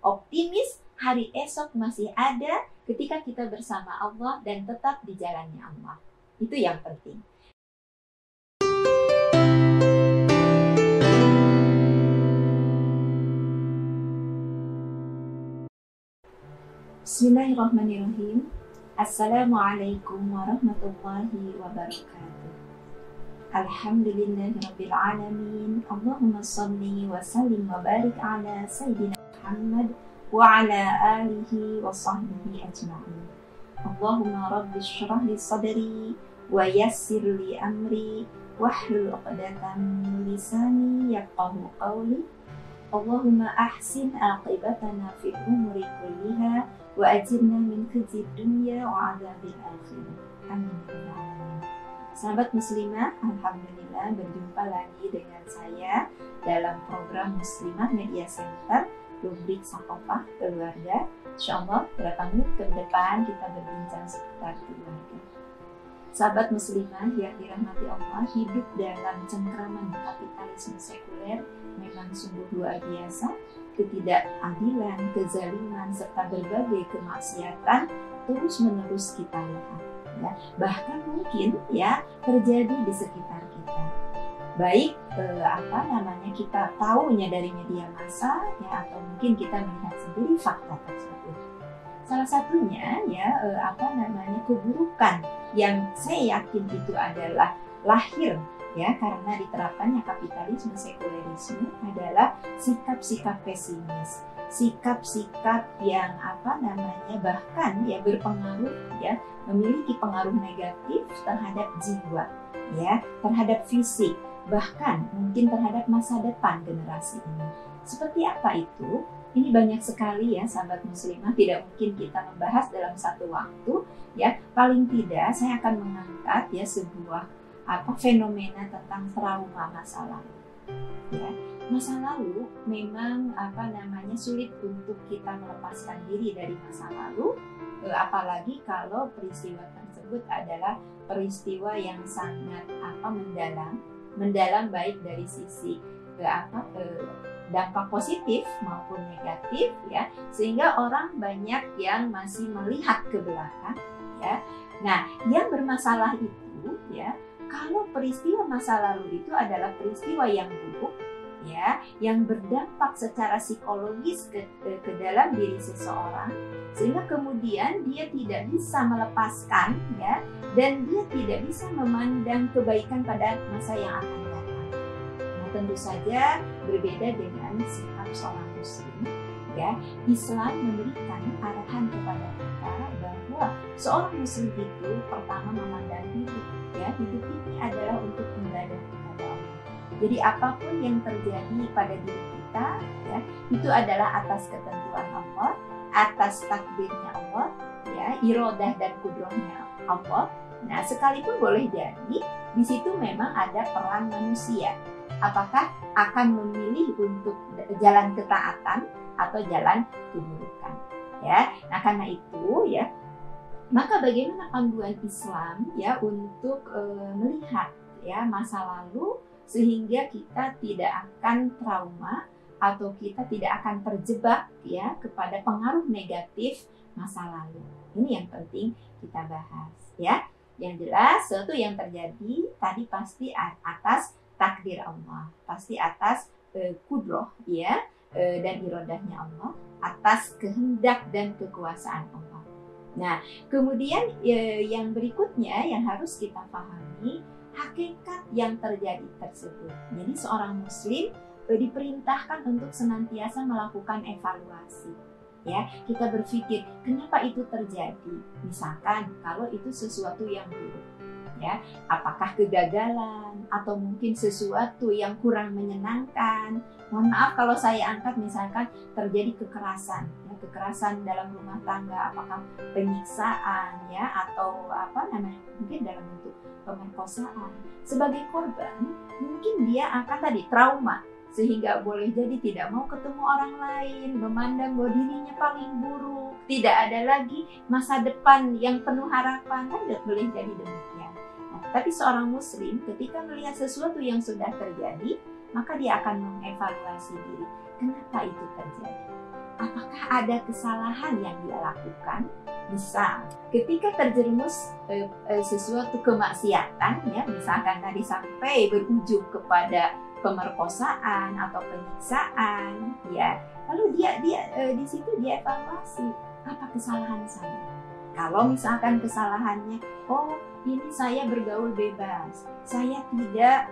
optimis hari esok masih ada ketika kita bersama Allah dan tetap di jalannya Allah. Itu yang penting. Bismillahirrahmanirrahim. Assalamualaikum warahmatullahi wabarakatuh. Alhamdulillahirabbil alamin. Allahumma shalli wa sallim wa barik ala sayyidina Muhammad wa ala alihi wa sahbihi ajma'in. Allahumma rabbi shrah li sadri wa yassir li amri wahlul 'uqdatam min lisani yafqahu qawli. Allahumma ahsin aqibatana fil umuri kulliha wa ajirna min khizyid dunya wa 'adzabil akhirah. Amin. Sahabat muslimah, alhamdulillah berjumpa lagi dengan saya dalam program Muslimah Media Center rubrik Sakofah Keluarga. Insyaallah berapa menit ke depan kita berbincang seputar keluarga. Sahabat muslimah yang dirahmati Allah, hidup dalam cengkraman kapitalisme sekuler memang sungguh luar biasa. Ketidakadilan, kezaliman, serta berbagai kemaksiatan terus-menerus kita lihat. Ya, bahkan mungkin ya terjadi di sekitar kita. Baik kita tahunya dari media massa ya, atau mungkin kita melihat sendiri fakta tersebut. Salah satunya ya keburukan yang saya yakin itu adalah lahir ya karena diterapkannya kapitalisme sekulerisme adalah sikap-sikap pesimis, sikap-sikap yang bahkan ya berpengaruh ya, memiliki pengaruh negatif terhadap jiwa ya, terhadap fisik, bahkan mungkin terhadap masa depan generasi ini. Seperti apa itu? Ini banyak sekali ya sahabat muslimah, tidak mungkin kita membahas dalam satu waktu ya. Paling tidak saya akan mengangkat ya sebuah fenomena tentang trauma masa lalu. Ya, masa lalu memang sulit untuk kita melepaskan diri dari masa lalu, apalagi kalau peristiwa tersebut adalah peristiwa yang sangat mendalam baik dari sisi dampak positif maupun negatif ya, sehingga orang banyak yang masih melihat ke belakang ya. Nah, yang bermasalah itu ya, kalau peristiwa masa lalu itu adalah peristiwa yang buruk ya, yang berdampak secara psikologis ke dalam diri seseorang, sehingga kemudian dia tidak bisa melepaskan ya, dan dia tidak bisa memandang kebaikan pada masa yang akan datang. Tentu saja berbeda dengan sikap seorang muslim ya. Islam memberikan arahan kepada kita bahwa seorang muslim itu pertama memandang hidup ya, hidup ini adalah untuk ibadah kepada Allah. Jadi apapun yang terjadi pada diri kita ya, itu adalah atas ketentuan Allah, atas takdirnya Allah ya, iradah dan kudrohnya Allah. Nah, sekalipun boleh jadi di situ memang ada peran manusia. Apakah akan memilih untuk jalan ketaatan atau jalan keburukan ya. Nah, karena itu ya, maka bagaimana panduan Islam ya untuk melihat ya masa lalu sehingga kita tidak akan trauma atau kita tidak akan terjebak ya kepada pengaruh negatif masa lalu. Ini yang penting kita bahas ya. Yang jelas sesuatu yang terjadi tadi pasti atas takdir Allah, pasti atas kudroh ya, dan iradahnya Allah, atas kehendak dan kekuasaan Allah. Nah, kemudian yang berikutnya yang harus kita pahami hakikat yang terjadi tersebut. Jadi seorang muslim diperintahkan untuk senantiasa melakukan evaluasi. Ya, kita berpikir kenapa itu terjadi? Misalkan kalau itu sesuatu yang buruk. Ya, apakah kegagalan atau mungkin sesuatu yang kurang menyenangkan. Mohon maaf kalau saya angkat misalkan terjadi kekerasan, ya, kekerasan dalam rumah tangga, apakah penyiksaan ya atau mungkin dalam bentuk pemerkosaan. Sebagai korban, mungkin dia akan trauma sehingga boleh jadi tidak mau ketemu orang lain, memandang bahwa dirinya paling buruk, tidak ada lagi masa depan yang penuh harapan, kan boleh jadi demikian. Tapi seorang muslim ketika melihat sesuatu yang sudah terjadi, maka dia akan mengevaluasi diri. Kenapa itu terjadi? apakah ada kesalahan yang dia lakukan? Misal, ketika terjerumus sesuatu kemaksiatan, ya, misalkan tadi sampai berujung kepada pemerkosaan atau penyiksaan, ya, lalu dia di situ dia evaluasi, apa kesalahan saya? Kalau misalkan kesalahannya, oh ini saya bergaul bebas, saya tidak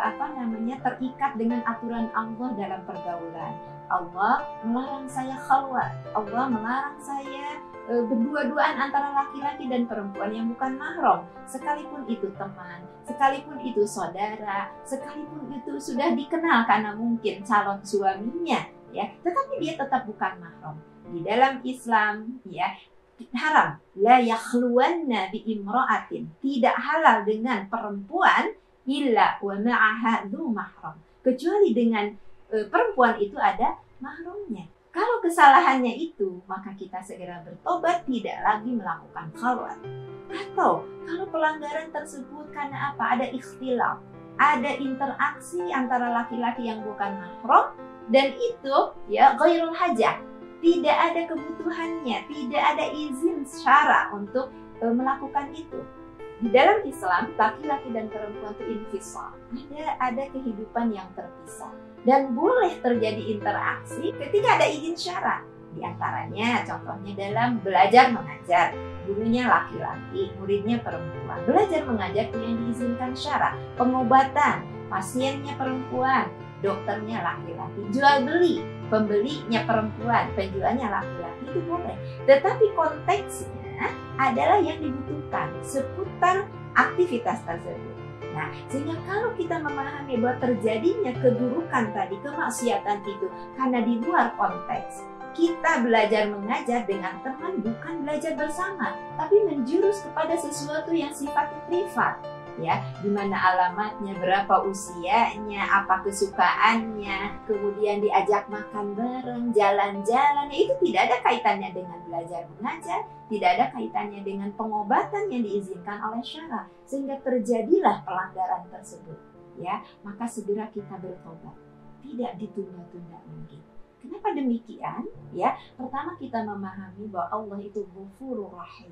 terikat dengan aturan Allah dalam pergaulan. Allah melarang saya khalwat, Allah melarang saya berdua-duaan antara laki-laki dan perempuan yang bukan mahram, sekalipun itu teman, sekalipun itu saudara, sekalipun itu sudah dikenal karena mungkin calon suaminya, ya, tetapi dia tetap bukan mahram. Di dalam Islam, ya, haram, la yakhluwanna bi imra'atin, tidak halal dengan perempuan illa wa ma'aha dzu mahram, kecuali dengan perempuan itu ada mahramnya. Kalau kesalahannya itu, maka kita segera bertobat, tidak lagi melakukan khalwat. Atau kalau pelanggaran tersebut karena apa? Ada ikhtilaf, ada interaksi antara laki-laki yang bukan mahram, dan itu ya ghairul hajah, tidak ada kebutuhannya, tidak ada izin syara untuk melakukan itu. Di dalam Islam, laki-laki dan perempuan itu infisal, ada kehidupan yang terpisah. Dan boleh terjadi interaksi ketika ada izin syara. Di antaranya, contohnya dalam belajar mengajar, gurunya laki-laki, muridnya perempuan. Belajar mengajar yang diizinkan syara. Pengobatan, pasiennya perempuan, dokternya laki-laki. Jual beli, pembelinya perempuan, penjualnya laki-laki, itu boleh. Tetapi konteksnya adalah yang dibutuhkan seputar aktivitas tersebut. Nah, sehingga kalau kita memahami bahwa terjadinya keburukan tadi, kemaksiatan itu karena di luar konteks, kita belajar mengajar dengan teman bukan belajar bersama, tapi menjurus kepada sesuatu yang sifatnya privat, ya, di mana alamatnya, berapa usianya, apa kesukaannya, kemudian diajak makan bareng, jalan-jalan, itu tidak ada kaitannya dengan belajar mengajar, tidak ada kaitannya dengan pengobatan yang diizinkan oleh syara, sehingga terjadilah pelanggaran tersebut, ya, maka segera kita bertobat, tidak ditunda-tunda lagi. Kenapa demikian? Ya, pertama kita memahami bahwa Allah itu Ghafurur Rahim.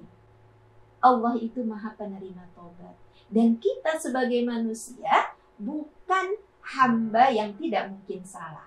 Allah itu Maha Penerima Taubat. Dan kita sebagai manusia bukan hamba yang tidak mungkin salah.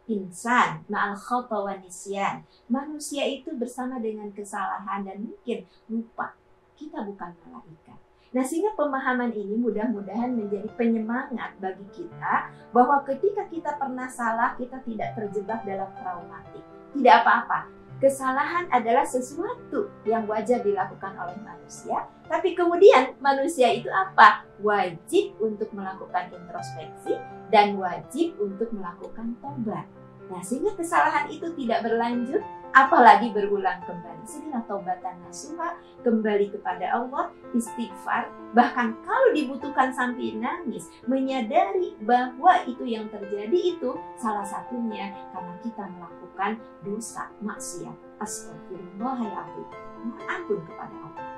Insan ma'al khata wa nisyan. Manusia itu bersama dengan kesalahan dan mungkin lupa. Kita bukan malaikat. Nah, sehingga pemahaman ini mudah-mudahan menjadi penyemangat bagi kita bahwa ketika kita pernah salah, kita tidak terjebak dalam traumatik. Tidak apa-apa. Kesalahan adalah sesuatu yang wajar dilakukan oleh manusia. Tapi kemudian manusia itu apa? Wajib untuk melakukan introspeksi dan wajib untuk melakukan tobat. Nah, sehingga kesalahan itu tidak berlanjut, apalagi berulang kembali. Segera taubatan nasuha, kembali kepada Allah, istighfar, bahkan kalau dibutuhkan sampai nangis, menyadari bahwa itu yang terjadi itu salah satunya karena kita melakukan dosa maksiat. Astagfirullahaladzim. Ampun kepada Allah.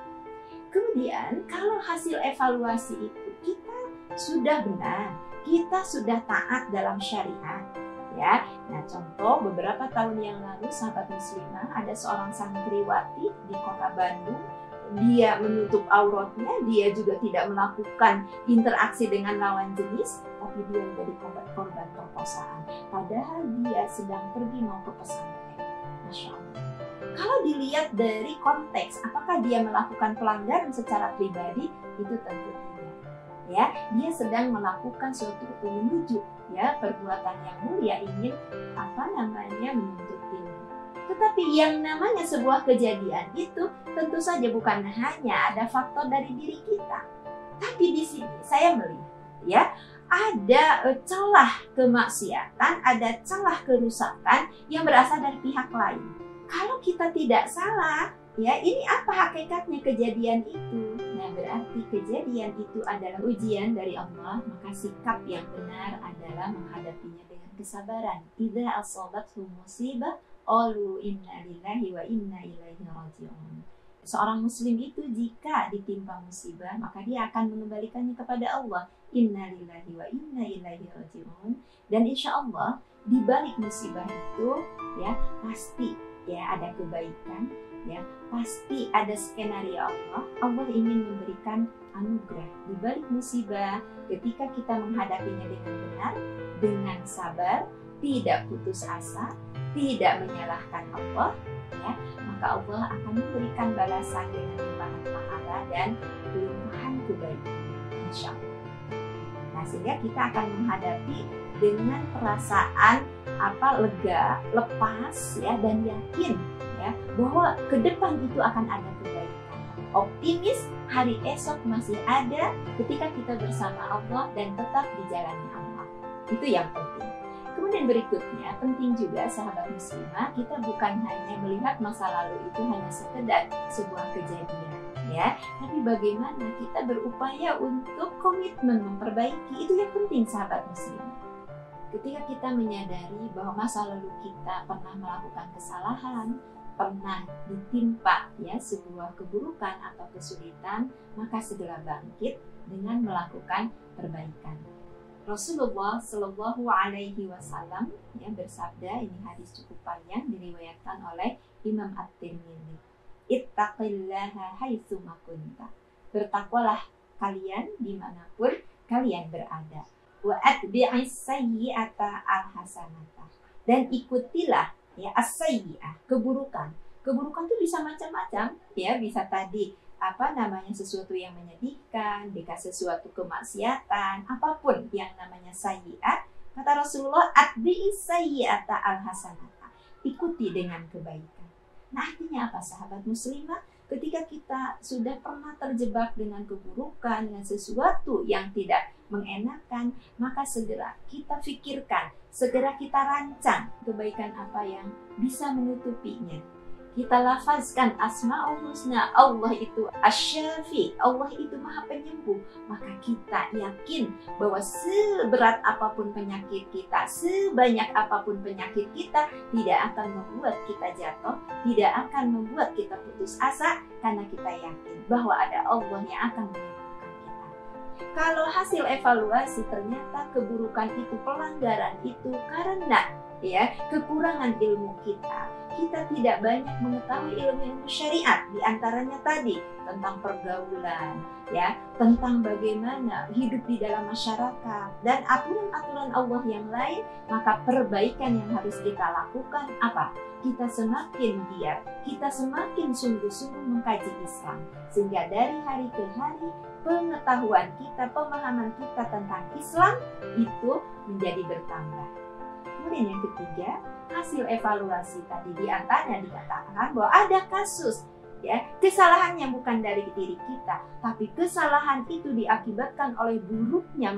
Kemudian kalau hasil evaluasi itu kita sudah benar, kita sudah taat dalam syariat, ya. Nah, contoh beberapa tahun yang lalu sahabat muslimah ada seorang santriwati di kota Bandung. Dia menutup auratnya, dia juga tidak melakukan interaksi dengan lawan jenis, tapi dia menjadi korban perkosaan. Padahal dia sedang pergi mau ke pesantren. Masya Allah. Kalau dilihat dari konteks, apakah dia melakukan pelanggaran secara pribadi? Itu tentu tidak. Ya, dia sedang melakukan suatu menuju ya perbuatan yang mulia, ingin menuntut ilmu. Tetapi yang namanya sebuah kejadian itu tentu saja bukan hanya ada faktor dari diri kita, tapi di sini saya melihat ya ada celah kemaksiatan, ada celah kerusakan yang berasal dari pihak lain. Kalau kita tidak salah, ya ini apa hakikatnya kejadian itu? Nah, berarti kejadian itu adalah ujian dari Allah, maka sikap yang benar adalah menghadapinya dengan kesabaran. Idza asabathu musibah qalu inna lillahi wa inna ilaihi raji'un. Seorang muslim itu jika ditimpa musibah, maka dia akan mengembalikannya kepada Allah. Inna lillahi wa inna ilaihi raji'un. Dan insya Allah di balik musibah itu ya pasti ya ada kebaikan, ya pasti ada skenario Allah. Allah ingin memberikan anugerah di balik musibah. Ketika kita menghadapinya dengan benar, dengan sabar, tidak putus asa, tidak menyalahkan Allah, ya, maka Allah akan memberikan balasan dengan limpahan pahala dan limpahan kebaikan, insya Allah. Nah, sehingga kita akan menghadapi dengan perasaan lega, lepas, ya, dan yakin, ya, bahwa ke depan itu akan ada kebaikan. Optimis, hari esok masih ada ketika kita bersama Allah dan tetap dijalani Allah. Itu yang penting. Kemudian berikutnya, penting juga sahabat muslimah, kita bukan hanya melihat masa lalu itu hanya sekedar sebuah kejadian, ya, tapi bagaimana kita berupaya untuk komitmen memperbaiki. Itu yang penting sahabat muslimah. Ketika kita menyadari bahwa masa lalu kita pernah melakukan kesalahan, pernah ditimpa ya sebuah keburukan atau kesulitan, maka segera bangkit dengan melakukan perbaikan. Rasulullah Shallallahu Alaihi Wasallam ya bersabda, ini hadis cukup panjang diriwayatkan oleh Imam At-Tirmidzi. Ittaqillaha haitsu ma kunta. Bertakwalah kalian dimanapun kalian berada. Wa atbi'is sayyi'ata al-hasanata. Dan ikutilah ya as-sayyi'ah, keburukan. Keburukan itu bisa macam-macam, ya, bisa tadi sesuatu yang menyedihkan, bisa sesuatu kemaksiatan, apapun yang namanya sayyi'ah. Kata Rasulullah, atbi'is sayyi'ata al-hasanata. Ikuti dengan kebaikan. Nah, artinya apa sahabat muslimah? Ketika kita sudah pernah terjebak dengan keburukan, dengan sesuatu yang tidak mengenakan, maka segera kita pikirkan, segera kita rancang kebaikan apa yang bisa menutupinya. Kita lafazkan Asma'ul Husna, Allah itu Asy-Syafi, Allah itu Maha Penyembuh. Maka kita yakin bahwa seberat apapun penyakit kita, sebanyak apapun penyakit kita, tidak akan membuat kita jatuh, tidak akan membuat kita putus asa, karena kita yakin bahwa ada Allah yang akan menyembuhkan kita. Kalau hasil evaluasi ternyata keburukan itu, pelanggaran itu karena ya kekurangan ilmu kita tidak banyak mengetahui ilmu-ilmu syariat, diantaranya tadi tentang pergaulan, ya, tentang bagaimana hidup di dalam masyarakat dan aturan-aturan Allah yang lain, maka perbaikan yang harus kita lakukan apa? Kita semakin giat, kita semakin sungguh-sungguh mengkaji Islam, sehingga dari hari ke hari pengetahuan kita, pemahaman kita tentang Islam itu menjadi bertambah. Kemudian yang ketiga, hasil evaluasi tadi diantaranya dikatakan bahwa ada kasus ya kesalahannya bukan dari diri kita, tapi kesalahan itu diakibatkan oleh buruknya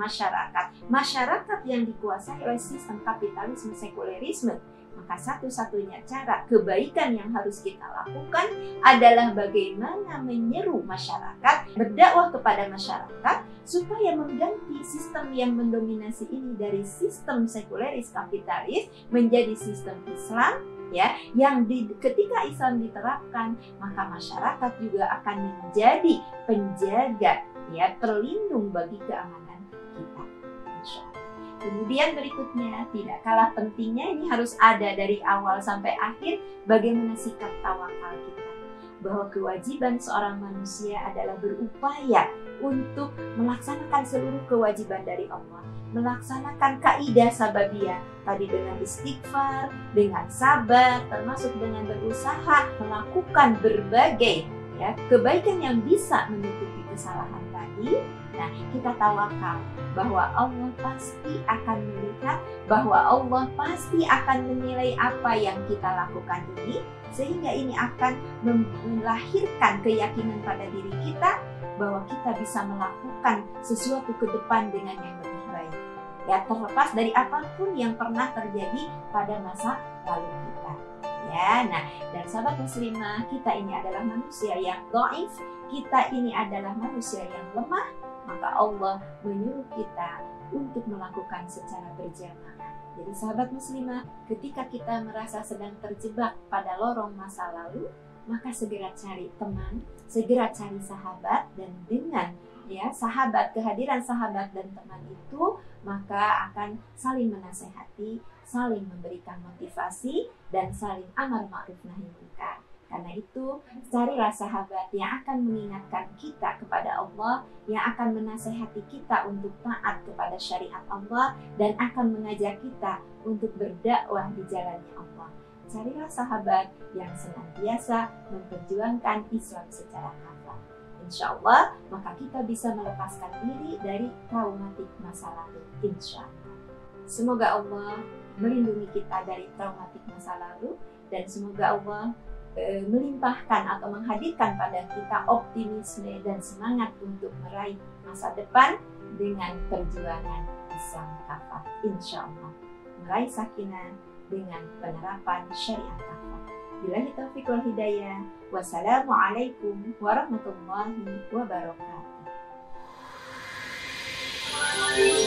masyarakat yang dikuasai oleh sistem kapitalisme sekulerisme. Maka satu-satunya cara kebaikan yang harus kita lakukan adalah bagaimana menyeru masyarakat, berdakwah kepada masyarakat supaya mengganti sistem yang mendominasi ini dari sistem sekuleris kapitalis menjadi sistem Islam, ya, yang ketika Islam diterapkan maka masyarakat juga akan menjadi penjaga, ya, terlindung bagi keamanan kita, insya Allah. Kemudian berikutnya, tidak kalah pentingnya, ini harus ada dari awal sampai akhir, bagaimana sikap tawakal kita. Bahwa kewajiban seorang manusia adalah berupaya untuk melaksanakan seluruh kewajiban dari Allah. Melaksanakan kaidah sababiyah, tadi dengan istighfar, dengan sabar, termasuk dengan berusaha melakukan berbagai ya kebaikan yang bisa menutupi kesalahan tadi. Nah, kita tawakal bahwa Allah pasti akan melihat, bahwa Allah pasti akan menilai apa yang kita lakukan ini, sehingga ini akan melahirkan keyakinan pada diri kita bahwa kita bisa melakukan sesuatu ke depan dengan yang lebih baik. Ya, terlepas dari apapun yang pernah terjadi pada masa lalu kita. Ya, nah, dan sahabat muslimah, kita ini adalah manusia yang dhaif, kita ini adalah manusia yang lemah, maka Allah menyuruh kita untuk melakukan secara berjamaah. Jadi sahabat muslimah, ketika kita merasa sedang terjebak pada lorong masa lalu, maka segera cari teman, segera cari sahabat, dan dengan sahabat, kehadiran sahabat dan teman itu, maka akan saling menasehati, saling memberikan motivasi, dan saling amar ma'ruf nahi munkar. Karena itu, carilah sahabat yang akan mengingatkan kita kepada Allah, yang akan menasehati kita untuk taat kepada syariat Allah, dan akan mengajak kita untuk berdakwah di jalannya Allah. Carilah sahabat yang senantiasa memperjuangkan Islam secara kafah. Insya Allah, maka kita bisa melepaskan diri dari traumatik masa lalu. Insya Allah. Semoga Allah melindungi kita dari traumatik masa lalu, dan semoga Allah melimpahkan atau menghadirkan pada kita optimisme dan semangat untuk meraih masa depan dengan perjuangan Islam kafah. Insya Allah meraih sakinah dengan penerapan syariat kafah. Billahi taufiq wal hidayah. Wassalamualaikum warahmatullahi wabarakatuh.